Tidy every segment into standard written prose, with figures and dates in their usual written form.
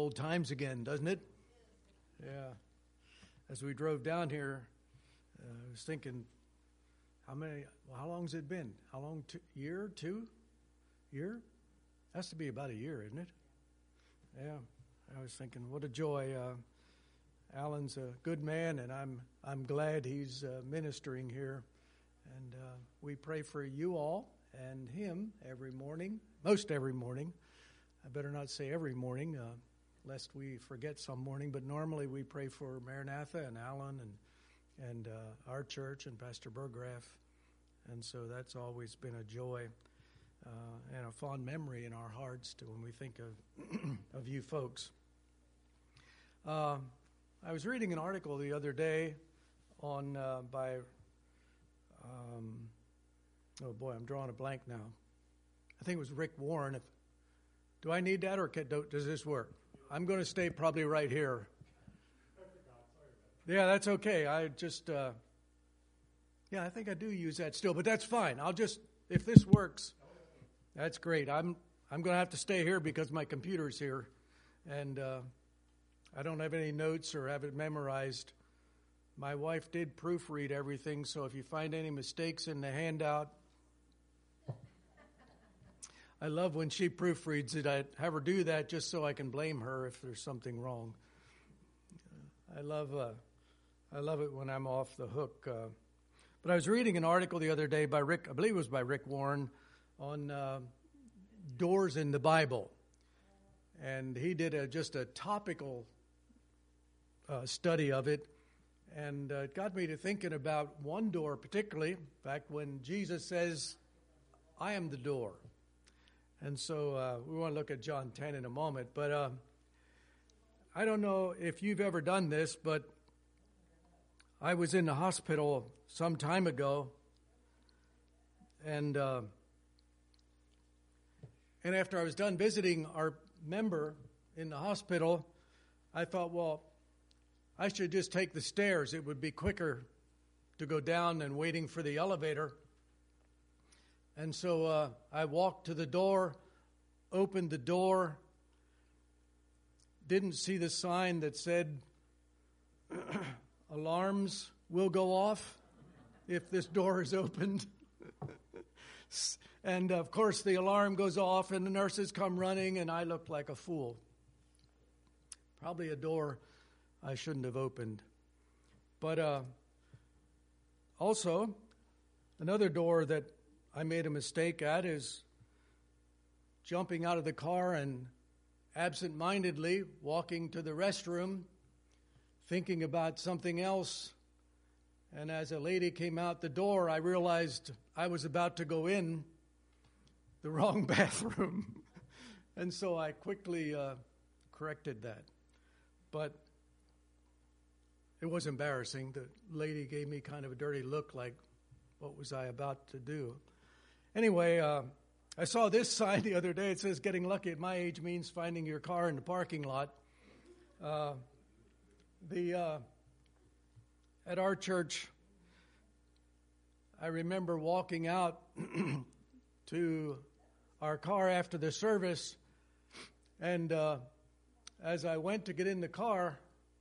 old times again, doesn't it? Yeah. As we drove down here, I was thinking, how long's it been? How long? Year? Has to be about a year, isn't it? Yeah. I was thinking, what a joy. Alan's a good man, and I'm glad he's ministering here. And we pray for you all and him every morning, most every morning. I better not say every morning, lest we forget some morning, but normally we pray for Maranatha and Alan and our church and Pastor Burgraff. And so that's always been a joy and a fond memory in our hearts when we think of you folks. I was reading an article the other day on by oh boy, I'm drawing a blank now. I think it was Rick Warren. Do I need that, or does this work? I'm going to stay probably right here. Yeah, that's okay. I just I think I do use that still, but that's fine. I'll just, if this works, that's great. I'm going to have to stay here because my computer's here, and I don't have any notes or have it memorized. My wife did proofread everything, so if you find any mistakes in the handout, I love when she proofreads it. I have her do that just so I can blame her if there's something wrong. I love it when I'm off the hook. But I was reading an article the other day by Rick, I believe it was by Rick Warren, on doors in the Bible. And he did just a topical study of it. And it got me to thinking about one door particularly. In fact, when Jesus says, I am the door. And so we want to look at John 10 in a moment. But I don't know if you've ever done this, but I was in the hospital some time ago. And after I was done visiting our member in the hospital, I thought, well, I should just take the stairs. It would be quicker to go down than waiting for the elevator. And so I walked to the door, opened the door, didn't see the sign that said, alarms will go off if this door is opened. And, of course, the alarm goes off and the nurses come running, and I looked like a fool. Probably a door I shouldn't have opened. But also, another door that I made a mistake at is jumping out of the car and absent-mindedly walking to the restroom, thinking about something else. And as a lady came out the door, I realized I was about to go in the wrong bathroom. And so I quickly corrected that. But it was embarrassing. The lady gave me kind of a dirty look, like, what was I about to do? Anyway, I saw this sign the other day. It says, getting lucky at my age means finding your car in the parking lot. At our church, I remember walking out to our car after the service, and as I went to get in the car,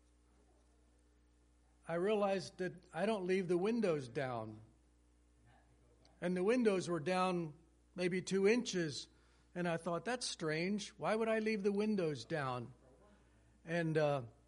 I realized that I don't leave the windows down. And the windows were down maybe 2 inches. And I thought, that's strange. Why would I leave the windows down? And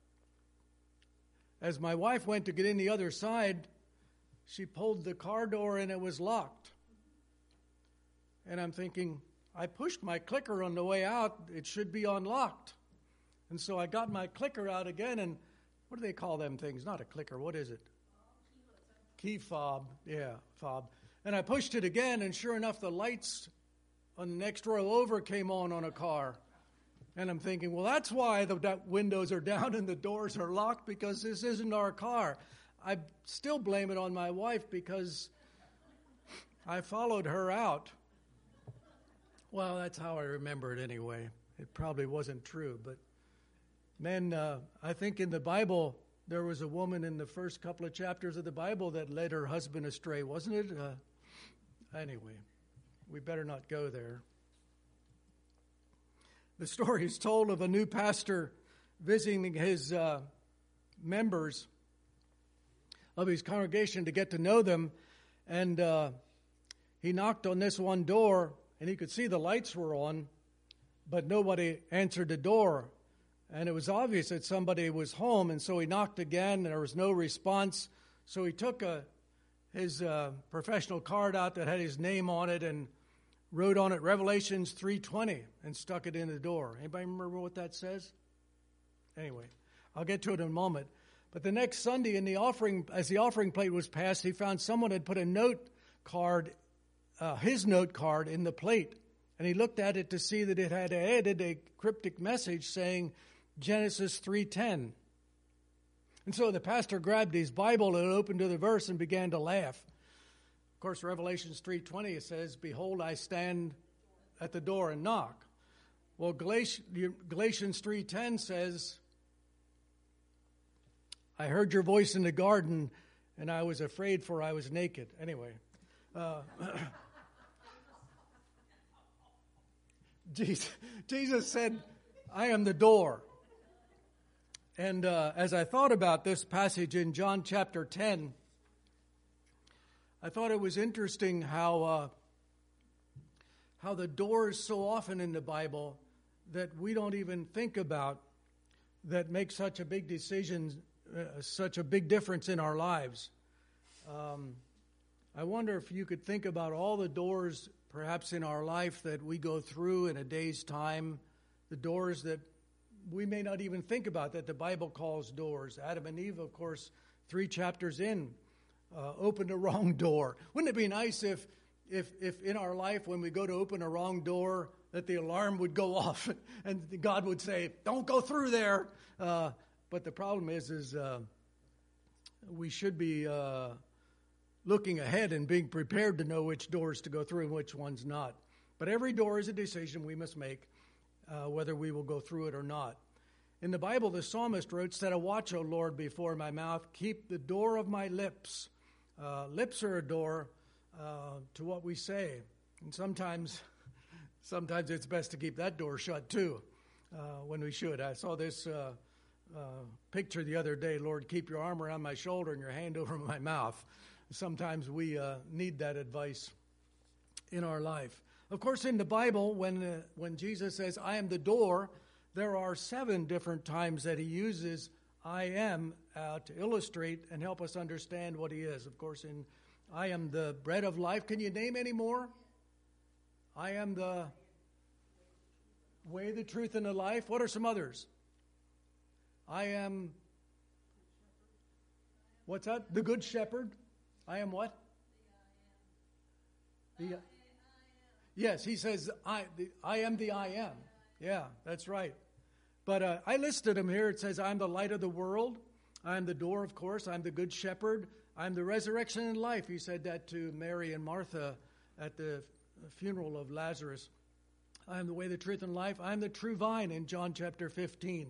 as my wife went to get in the other side, she pulled the car door and it was locked. And I'm thinking, I pushed my clicker on the way out. It should be unlocked. And so I got my clicker out again, and what do they call them things? Not a clicker. What is it? Key fob. Yeah, fob. And I pushed it again, and sure enough, the lights on the next row over came on a car. And I'm thinking, well, that's why the windows are down and the doors are locked, because this isn't our car. I still blame it on my wife because I followed her out. Well, that's how I remember it anyway. It probably wasn't true, but then I think in the Bible, there was a woman in the first couple of chapters of the Bible that led her husband astray, wasn't it? Anyway, we better not go there. The story is told of a new pastor visiting his members of his congregation to get to know them, and he knocked on this one door, and he could see the lights were on, but nobody answered the door. And it was obvious that somebody was home, and so he knocked again, and there was no response. So he took his professional card out that had his name on it and wrote on it Revelations 3:20 and stuck it in the door. Anybody remember what that says? Anyway, I'll get to it in a moment. But the next Sunday, in the offering, as the offering plate was passed, he found someone had put a note card, his note card, in the plate. And he looked at it to see that it had added a cryptic message saying Genesis 3:10. And so the pastor grabbed his Bible and opened to the verse and began to laugh. Of course, Revelations 3:20 says, "Behold, I stand at the door and knock." Well, Galatians 3:10 says, "I heard your voice in the garden, and I was afraid, for I was naked." Anyway, Jesus said, "I am the door." And as I thought about this passage in John chapter 10, I thought it was interesting how the doors so often in the Bible that we don't even think about that make such a big decision, such a big difference in our lives. I wonder if you could think about all the doors perhaps in our life that we go through in a day's time, the doors that we may not even think about that the Bible calls doors. Adam and Eve, of course, 3 chapters in, opened a wrong door. Wouldn't it be nice if in our life when we go to open a wrong door that the alarm would go off and God would say, "Don't go through there." But the problem is we should be looking ahead and being prepared to know which doors to go through and which ones not. But every door is a decision we must make, whether we will go through it or not. In the Bible, the psalmist wrote, "Set a watch, O Lord, before my mouth. Keep the door of my lips." Lips are a door to what we say. And sometimes it's best to keep that door shut too, when we should. I saw this picture the other day, "Lord, keep your arm around my shoulder and your hand over my mouth." Sometimes we need that advice in our life. Of course, in the Bible, when Jesus says, "I am the door," there are 7 different times that he uses "I am" to illustrate and help us understand what he is. Of course, in "I am the bread of life." Can you name any more? "I am the way, the truth, and the life." What are some others? "I am," what's that? "The good shepherd." "I am" what? Yes, he says, I am the I am. Yeah, that's right. But I listed them here. It says, "I'm the light of the world." "I'm the door," of course. "I'm the good shepherd." "I'm the resurrection and life." He said that to Mary and Martha at the funeral of Lazarus. "I am the way, the truth, and life." "I am the true vine" in John chapter 15.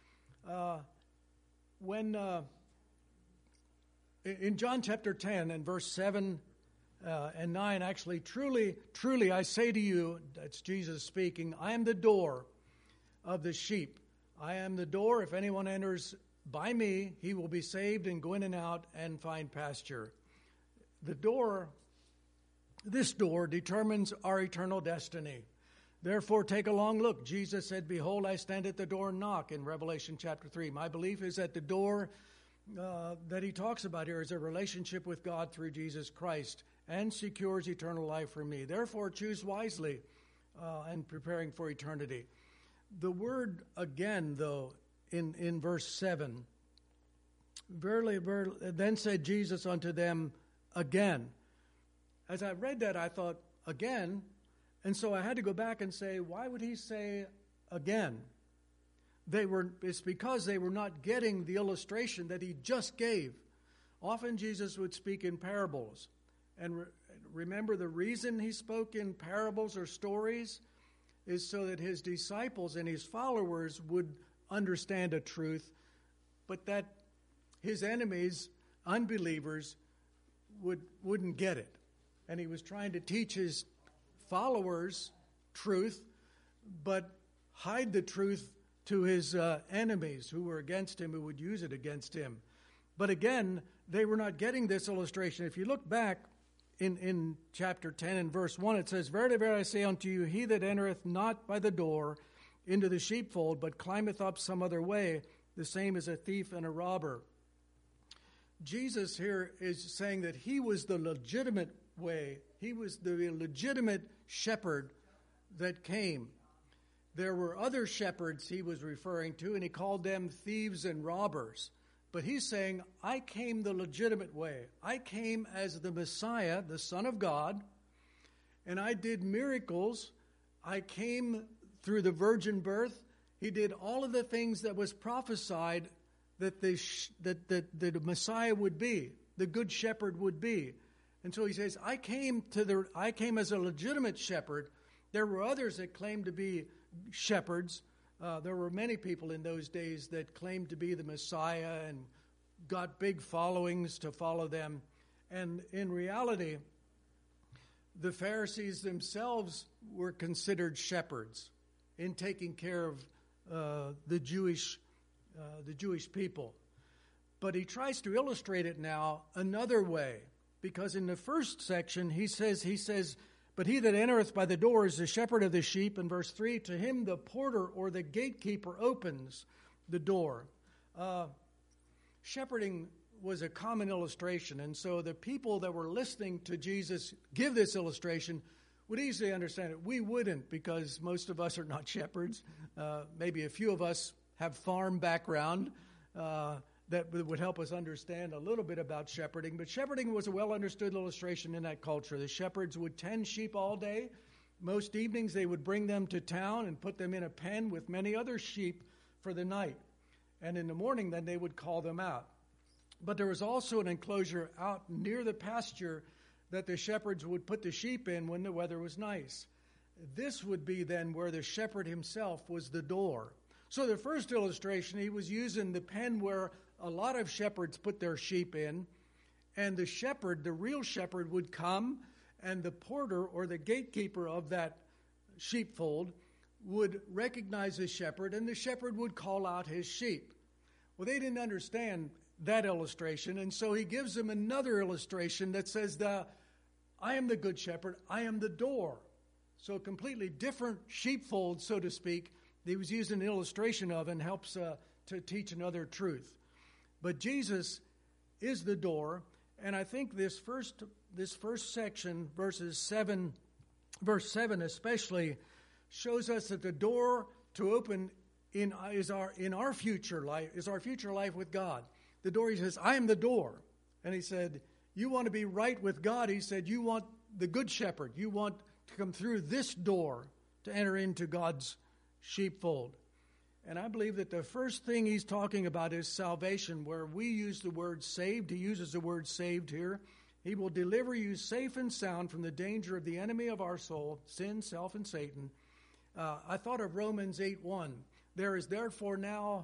In John chapter 10 and verse 7 and 9, actually, "Truly, truly, I say to you," that's Jesus speaking, "I am the door of the sheep. I am the door. If anyone enters by me, he will be saved and go in and out and find pasture." The door, this door, determines our eternal destiny. Therefore, take a long look. Jesus said, "Behold, I stand at the door and knock," in Revelation chapter 3. My belief is that the door that he talks about here is a relationship with God through Jesus Christ and secures eternal life for me. Therefore, choose wisely in preparing for eternity. The word "again," though, in verse 7, "Verily, verily, then said Jesus unto them again." As I read that, I thought, "Again?" And so I had to go back and say, why would he say again? It's because they were not getting the illustration that he just gave. Often Jesus would speak in parables. And remember, the reason he spoke in parables or stories is so that his disciples and his followers would understand a truth, but that his enemies, unbelievers, wouldn't get it. And he was trying to teach his followers truth, but hide the truth to his enemies who were against him, who would use it against him. But again, they were not getting this illustration. If you look back in chapter 10 and verse 1, it says, Verily, verily, I say unto you, he that entereth not by the door into the sheepfold, but climbeth up some other way, the same is a thief and a robber. Jesus here is saying that he was the legitimate way. He was the legitimate shepherd that came. There were other shepherds he was referring to, and he called them thieves and robbers. But he's saying, I came the legitimate way. I came as the Messiah, the Son of God, and I did miracles. I came through the virgin birth. He did all of the things that was prophesied that the Messiah would be, the good shepherd would be. And so he says, I came as a legitimate shepherd. There were others that claimed to be shepherds. There were many people in those days that claimed to be the Messiah and got big followings to follow them. And in reality, the Pharisees themselves were considered shepherds in taking care of the Jewish people. But he tries to illustrate it now another way, because in the first section he says, but he that entereth by the door is the shepherd of the sheep. In verse 3, to him the porter or the gatekeeper opens the door. Shepherding was a common illustration, and so the people that were listening to Jesus give this illustration would easily understand it. We wouldn't, because most of us are not shepherds. Maybe a few of us have farm background that would help us understand a little bit about shepherding. But shepherding was a well-understood illustration in that culture. The shepherds would tend sheep all day. Most evenings they would bring them to town and put them in a pen with many other sheep for the night. And in the morning then they would call them out. But there was also an enclosure out near the pasture that the shepherds would put the sheep in when the weather was nice. This would be then where the shepherd himself was the door. So the first illustration, he was using the pen where a lot of shepherds put their sheep in, and the shepherd, the real shepherd, would come, and the porter or the gatekeeper of that sheepfold would recognize the shepherd, and the shepherd would call out his sheep. Well, they didn't understand that illustration, and so he gives them another illustration that says, I am the good shepherd, I am the door. So a completely different sheepfold, so to speak, that he was using an illustration of, and helps to teach another truth. But Jesus is the door, and I think this first section, verse 7 especially, shows us that the door to open in our future life is our future life with God. The door, he says, I am the door. And he said, you want to be right with God. He said, you want the good shepherd. You want to come through this door to enter into God's sheepfold. And I believe that the first thing he's talking about is salvation, where we use the word saved. He uses the word saved here. He will deliver you safe and sound from the danger of the enemy of our soul, sin, self, and Satan. I thought of Romans 8:1. There is therefore now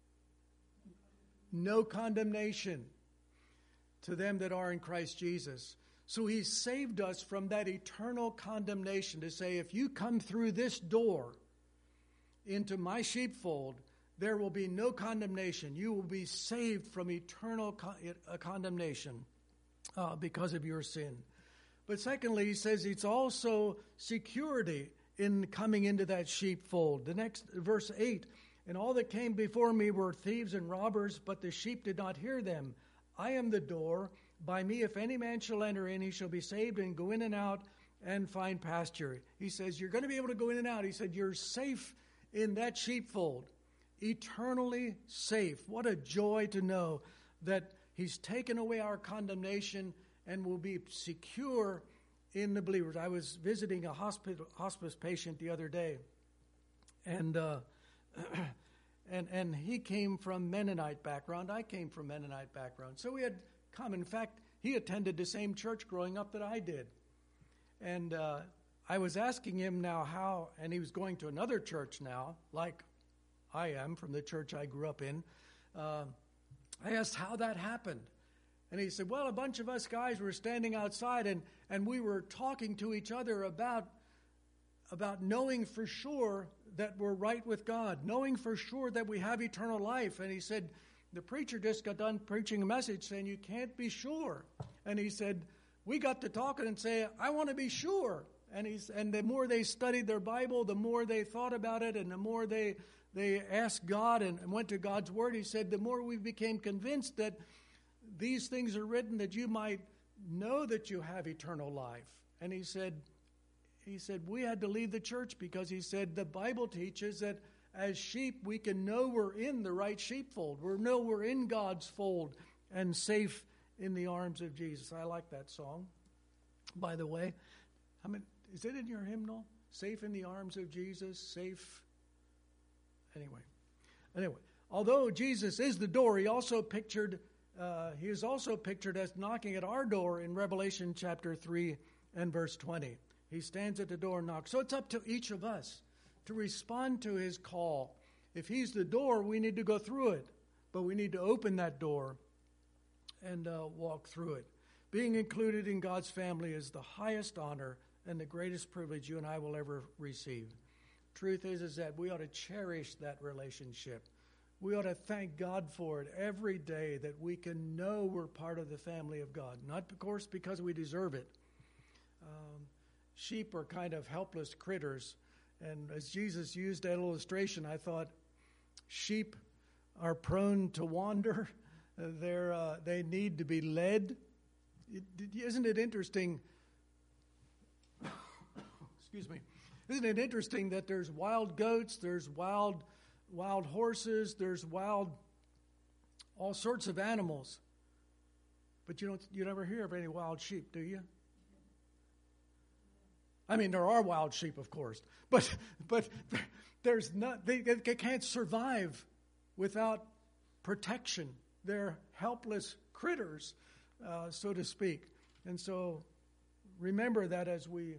no condemnation to them that are in Christ Jesus. So he saved us from that eternal condemnation, to say, if you come through this door into my sheepfold, there will be no condemnation. You will be saved from eternal condemnation because of your sin. But secondly, he says it's also security in coming into that sheepfold. The next, verse 8, and all that came before me were thieves and robbers, but the sheep did not hear them. I am the door. By me, if any man shall enter in, he shall be saved and go in and out and find pasture. He says, you're going to be able to go in and out. He said, you're safe in that sheepfold, eternally safe. What a joy to know that he's taken away our condemnation and will be secure in the believers. I was visiting a hospice patient the other day, and he came from Mennonite background. I came from Mennonite background. So we had come. In fact, he attended the same church growing up that I did. And I was asking him now how, and he was going to another church now, like I am from the church I grew up in. I asked how that happened. And he said, well, a bunch of us guys were standing outside and we were talking to each other about about knowing for sure that we're right with God, knowing for sure that we have eternal life. And he said, the preacher just got done preaching a message saying you can't be sure. And he said, we got to talking and say, I want to be sure. And the more they studied their Bible, the more they thought about it, and the more they asked God and went to God's Word, he said, the more we became convinced that these things are written that you might know that you have eternal life. And he said we had to leave the church because he said the Bible teaches that as sheep we can know we're in the right sheepfold. We know we're in God's fold and safe in the arms of Jesus. I like that song, by the way. Is it in your hymnal? Safe in the arms of Jesus, safe. Anyway, although Jesus is the door, he is also pictured as knocking at our door in Revelation chapter 3 and verse 20. He stands at the door and knocks. So it's up to each of us to respond to his call. If he's the door, we need to go through it, but we need to open that door and walk through it. Being included in God's family is the highest honor and the greatest privilege you and I will ever receive. Truth is that we ought to cherish that relationship. We ought to thank God for it every day, that we can know we're part of the family of God. Not, of course, because we deserve it. Sheep are kind of helpless critters. And as Jesus used that illustration, I thought sheep are prone to wander. They need to be led. Isn't it interesting? Excuse me. Isn't it interesting that there's wild goats, there's wild horses, there's all sorts of animals, but you never hear of any wild sheep, do you? I mean, there are wild sheep, of course, but there's not. They can't survive without protection. They're helpless critters, so to speak, and so remember that as we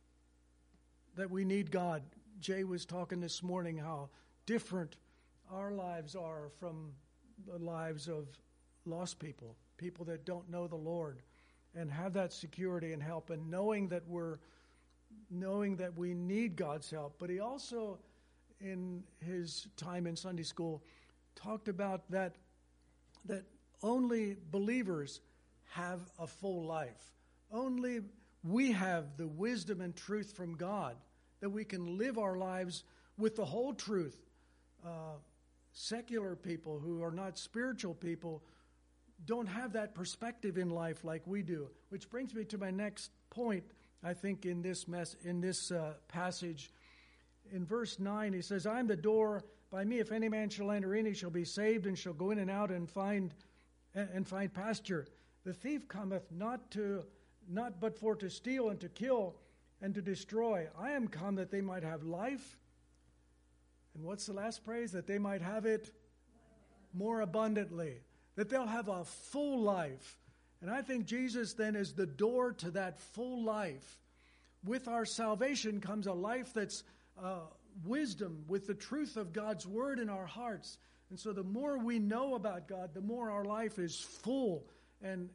need God. Jay was talking this morning how different our lives are from the lives of lost people that don't know the Lord, and have that security and help, and knowing that we need God's help. But he also, in his time in Sunday school, talked about that only believers have a full life. Only we have the wisdom and truth from God, that we can live our lives with the whole truth. Secular people who are not spiritual people don't have that perspective in life like we do. Which brings me to my next point, I think, in this passage. In verse 9, he says, I am the door. By me, if any man shall enter in, he shall be saved, and shall go in and out and find pasture. The thief cometh not but for to steal and to kill and to destroy. I am come that they might have life. And what's the last phrase? That they might have it more abundantly. That they'll have a full life. And I think Jesus then is the door to that full life. With our salvation comes a life that's wisdom, with the truth of God's word in our hearts. And so the more we know about God, the more our life is full and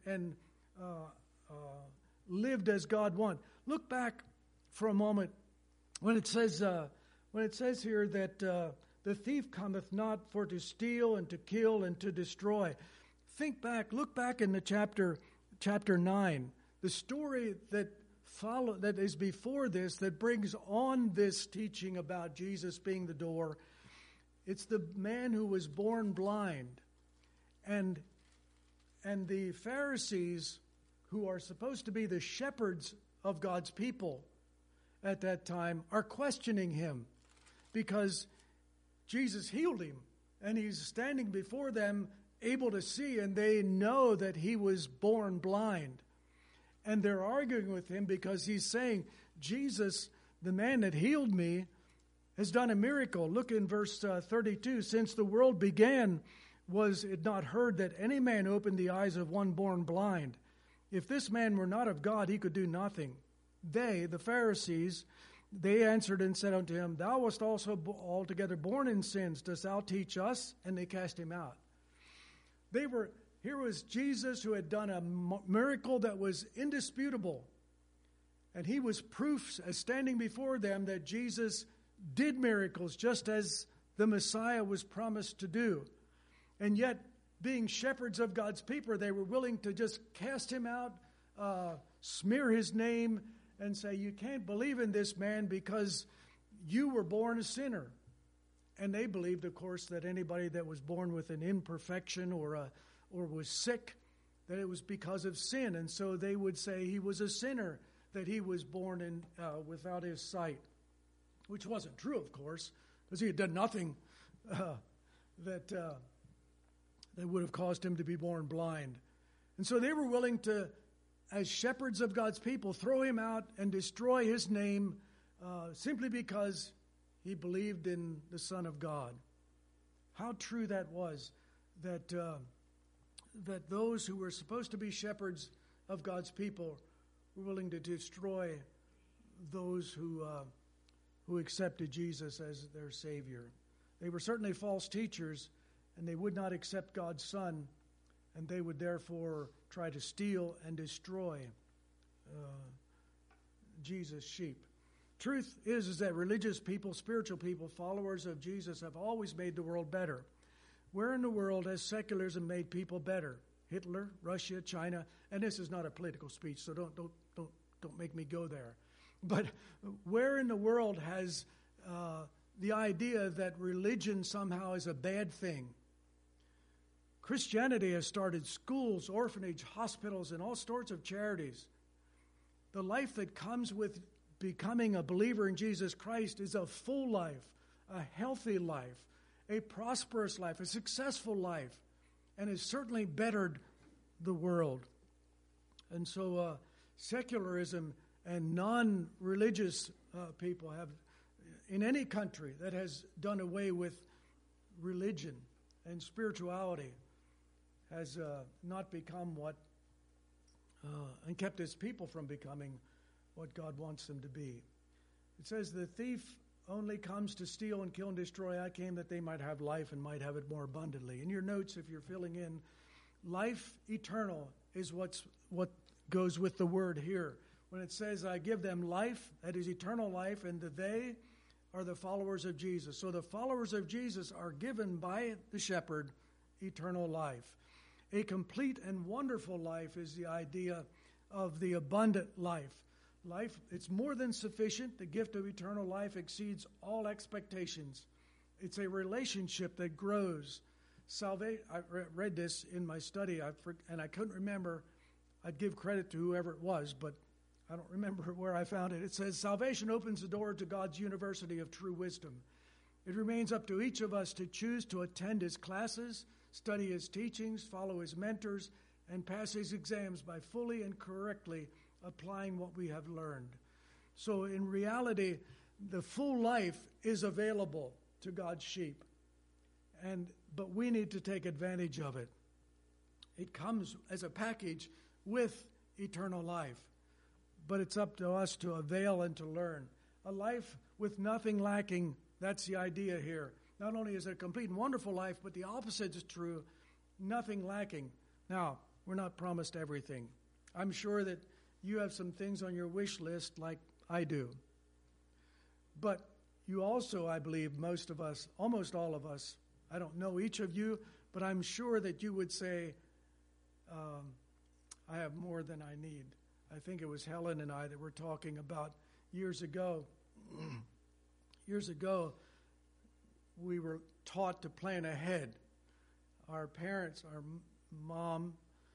lived as God wants. Look back for a moment when it says here that the thief cometh not for to steal and to kill and to destroy. Look back in the chapter 9, the story that is before this, that brings on this teaching about Jesus being the door. It's the man who was born blind, and the Pharisees, who are supposed to be the shepherds of God's people at that time, are questioning him because Jesus healed him, and he's standing before them able to see, and they know that he was born blind. And they're arguing with him because he's saying, Jesus, the man that healed me, has done a miracle. Look in verse 32. Since the world began, was it not heard that any man opened the eyes of one born blind? If this man were not of God, he could do nothing. They, the Pharisees, they answered and said unto him, Thou wast also altogether born in sins. Dost thou teach us? And they cast him out. Here was Jesus who had done a miracle that was indisputable. And he was proof as standing before them that Jesus did miracles just as the Messiah was promised to do. And yet, being shepherds of God's people, they were willing to just cast him out, smear his name, and say, you can't believe in this man because you were born a sinner. And they believed, of course, that anybody that was born with an imperfection or was sick, that it was because of sin. And so they would say he was a sinner, that he was born in without his sight, which wasn't true, of course, because he had done nothing that would have caused him to be born blind. And so they were willing to, as shepherds of God's people, throw him out and destroy his name simply because he believed in the Son of God. How true that was, that those who were supposed to be shepherds of God's people were willing to destroy those who accepted Jesus as their Savior. They were certainly false teachers, and they would not accept God's Son, and they would therefore try to steal and destroy Jesus' sheep. Truth is that religious people, spiritual people, followers of Jesus have always made the world better. Where in the world has secularism made people better? Hitler, Russia, China, and this is not a political speech, so don't make me go there. But where in the world has the idea that religion somehow is a bad thing? Christianity has started schools, orphanage, hospitals, and all sorts of charities. The life that comes with becoming a believer in Jesus Christ is a full life, a healthy life, a prosperous life, a successful life, and has certainly bettered the world. And so secularism and non-religious people have, in any country that has done away with religion and spirituality, has not become what, and kept his people from becoming what God wants them to be. It says, the thief only comes to steal and kill and destroy. I came that they might have life and might have it more abundantly. In your notes, if you're filling in, life eternal is what goes with the word here. When it says, I give them life, that is eternal life, and that they are the followers of Jesus. So the followers of Jesus are given by the shepherd eternal life. A complete and wonderful life is the idea of the abundant life. Life, it's more than sufficient. The gift of eternal life exceeds all expectations. It's a relationship that grows. I read this in my study, and I couldn't remember. I'd give credit to whoever it was, but I don't remember where I found it. It says, salvation opens the door to God's university of true wisdom. It remains up to each of us to choose to attend his classes, study his teachings, follow his mentors, and pass his exams by fully and correctly applying what we have learned. So in reality, the full life is available to God's sheep, but we need to take advantage of it. It comes as a package with eternal life, but it's up to us to avail and to learn. A life with nothing lacking, that's the idea here. Not only is it a complete and wonderful life, but the opposite is true, nothing lacking. Now, we're not promised everything. I'm sure that you have some things on your wish list like I do. But you also, I believe, most of us, almost all of us, I don't know each of you, but I'm sure that you would say, I have more than I need. I think it was Helen and I that were talking about years ago. Years ago, we were taught to plan ahead. Our parents, our mom,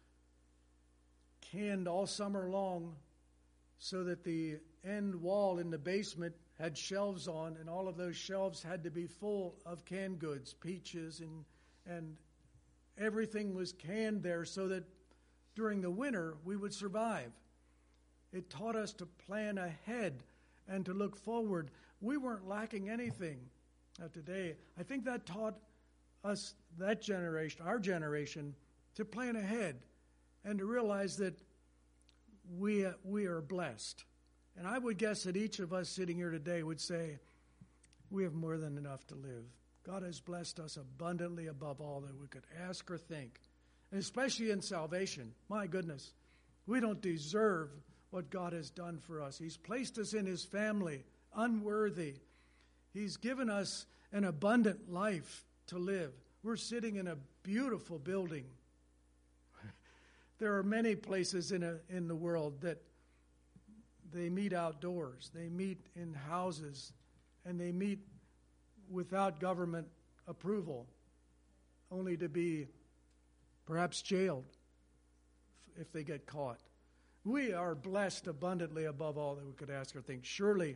canned all summer long so that the end wall in the basement had shelves on, and all of those shelves had to be full of canned goods, peaches, and everything was canned there so that during the winter we would survive. It taught us to plan ahead and to look forward. We weren't lacking anything today. I think that taught us, that generation, our generation, to plan ahead and to realize that we are blessed. And I would guess that each of us sitting here today would say, we have more than enough to live. God has blessed us abundantly above all that we could ask or think. And especially in salvation. My goodness, we don't deserve what God has done for us. He's placed us in His family, unworthy. He's given us an abundant life to live. We're sitting in a beautiful building. There are many places in the world that they meet outdoors. They meet in houses, and they meet without government approval, only to be perhaps jailed if they get caught. We are blessed abundantly above all that we could ask or think. Surely,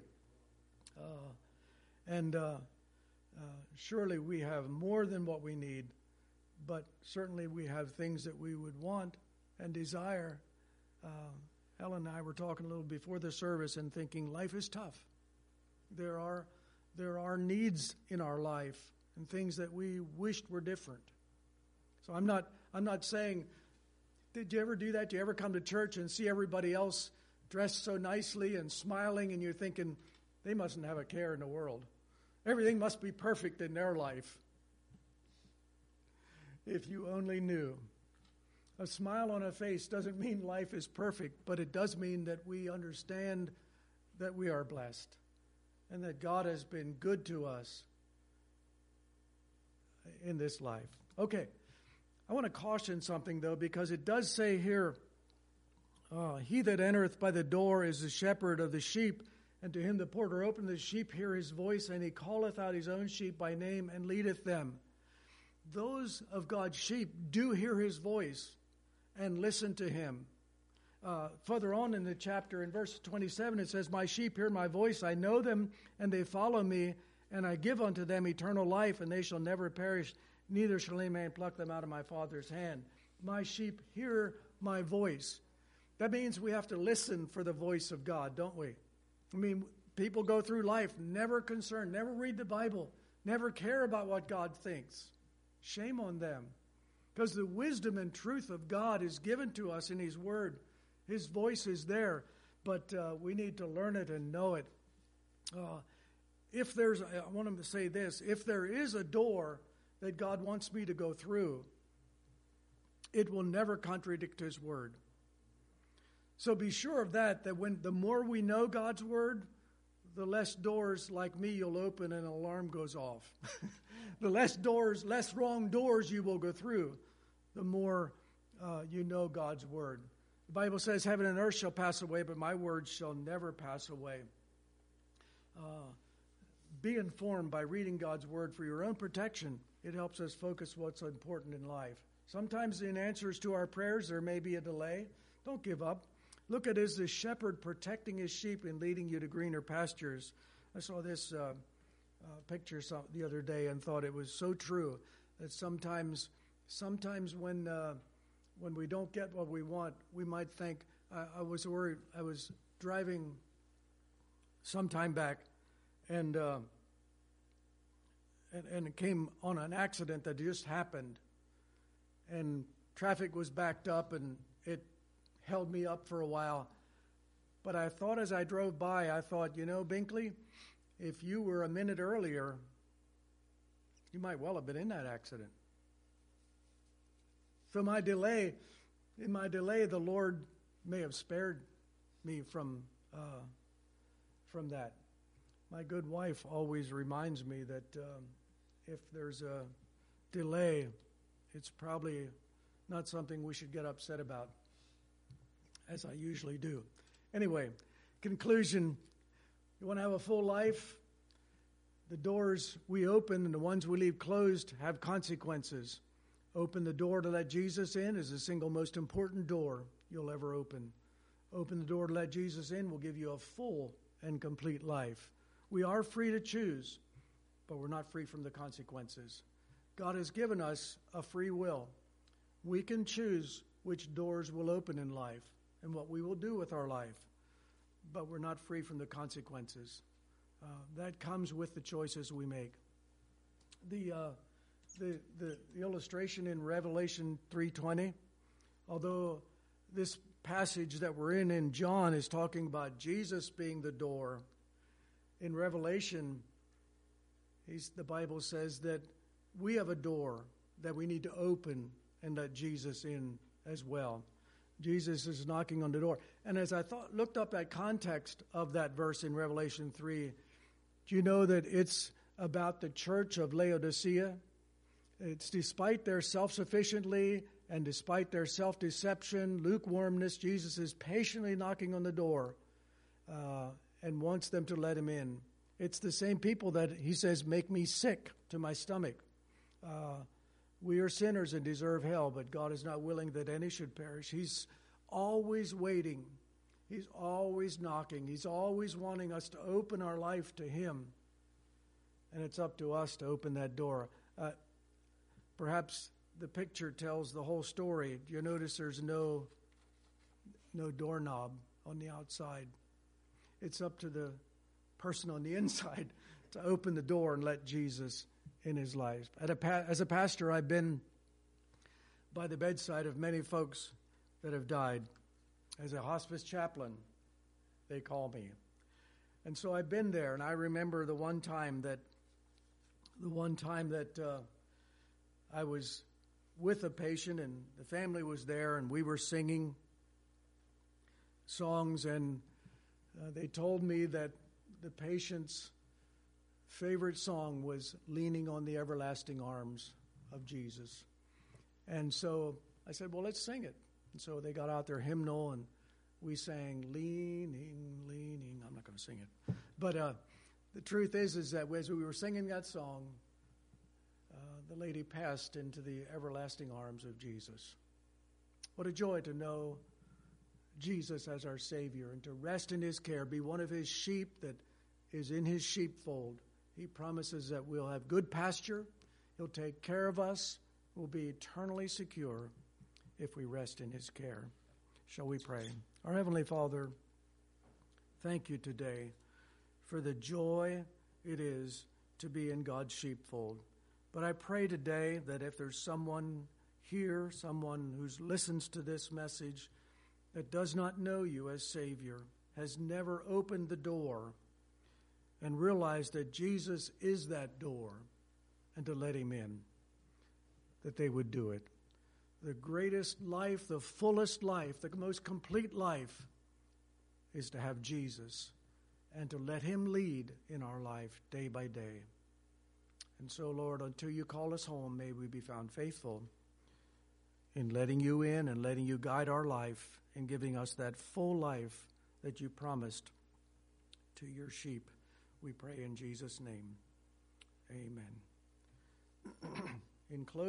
surely we have more than what we need, but certainly we have things that we would want and desire. Helen and I were talking a little before the service and thinking life is tough. There are needs in our life and things that we wished were different. So I'm not saying, did you ever do that? Do you ever come to church and see everybody else dressed so nicely and smiling, and you're thinking, they mustn't have a care in the world. Everything must be perfect in their life. If you only knew. A smile on a face doesn't mean life is perfect, but it does mean that we understand that we are blessed and that God has been good to us in this life. Okay, I want to caution something, though, because it does say here, he that entereth by the door is the shepherd of the sheep, and to him the porter openeth, the sheep hear his voice, and he calleth out his own sheep by name and leadeth them. Those of God's sheep do hear his voice and listen to him. Further on in the chapter, in verse 27, it says, my sheep hear my voice, I know them, and they follow me, and I give unto them eternal life, and they shall never perish, neither shall any man pluck them out of my Father's hand. My sheep hear my voice. That means we have to listen for the voice of God, don't we? I mean, people go through life never concerned, never read the Bible, never care about what God thinks. Shame on them. Because the wisdom and truth of God is given to us in His Word. His voice is there, but we need to learn it and know it. I want to say this, if there is a door that God wants me to go through, it will never contradict His Word. So be sure of that when the more we know God's Word, the less doors like me you'll open and an alarm goes off. The less wrong doors you will go through, the more you know God's Word. The Bible says, heaven and earth shall pass away, but my words shall never pass away. Be informed by reading God's Word for your own protection. It helps us focus what's important in life. Sometimes in answers to our prayers, there may be a delay. Don't give up. Look at it as the shepherd protecting his sheep and leading you to greener pastures. I saw this picture the other day and thought it was so true that sometimes when we don't get what we want, we might think, I was worried. I was driving some time back and it came on an accident that just happened, and traffic was backed up and it held me up for a while. But I thought as I drove by, Binkley, if you were a minute earlier, you might well have been in that accident. So in my delay, the Lord may have spared me from that. My good wife always reminds me that if there's a delay, it's probably not something we should get upset about, as I usually do. Anyway, conclusion, you want to have a full life? The doors we open and the ones we leave closed have consequences. Open the door to let Jesus in is the single most important door you'll ever open. Open the door to let Jesus in will give you a full and complete life. We are free to choose, but we're not free from the consequences. God has given us a free will. We can choose which doors will open in life and what we will do with our life, but we're not free from the consequences. That comes with the choices we make. The illustration in Revelation 3:20, although this passage that we're in John is talking about Jesus being the door, in Revelation, the Bible says that we have a door that we need to open and let Jesus in as well. Jesus is knocking on the door. And as I looked up that context of that verse in Revelation 3, do you know that it's about the church of Laodicea? It's despite their self-sufficiently and despite their self-deception, lukewarmness, Jesus is patiently knocking on the door and wants them to let him in. It's the same people that he says, make me sick to my stomach. We are sinners and deserve hell, but God is not willing that any should perish. He's always waiting. He's always knocking. He's always wanting us to open our life to him. And it's up to us to open that door. Perhaps the picture tells the whole story. You notice there's no doorknob on the outside. It's up to the person on the inside to open the door and let Jesus in his life. As a pastor, I've been by the bedside of many folks that have died. As a hospice chaplain, they call me. And so I've been there, and I remember the one time that I was with a patient, and the family was there, and we were singing songs, and they told me that the patient's favorite song was Leaning on the Everlasting Arms of Jesus. And so I said, well, let's sing it. And so they got out their hymnal, and we sang, Leaning, Leaning. I'm not going to sing it. But the truth is that as we were singing that song, the lady passed into the everlasting arms of Jesus. What a joy to know Jesus as our Savior and to rest in his care, be one of his sheep that is in his sheepfold. He promises that we'll have good pasture. He'll take care of us. We'll be eternally secure if we rest in his care. Shall we pray? Our Heavenly Father, thank you today for the joy it is to be in God's sheepfold. But I pray today that if there's someone here, someone who listens to this message that does not know you as Savior, has never opened the door and realized that Jesus is that door and to let him in, that they would do it. The greatest life, the fullest life, the most complete life is to have Jesus and to let him lead in our life day by day. And so, Lord, until you call us home, may we be found faithful in letting you in and letting you guide our life and giving us that full life that you promised to your sheep. We pray in Jesus' name. Amen. In closing,